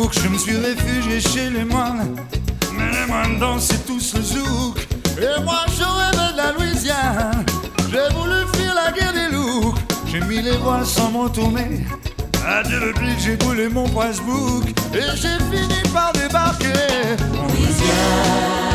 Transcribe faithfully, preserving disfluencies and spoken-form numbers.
souk, je me suis réfugié chez les moines. Mais les moines dansaient tous le zouk. Et moi je rêvais de la Louisiane. J'ai voulu fuir la guerre des loups. J'ai mis les voiles sans m'en tourner. Adieu le pli, j'ai brûlé mon Facebook. Et j'ai fini par débarquer en Louisiane.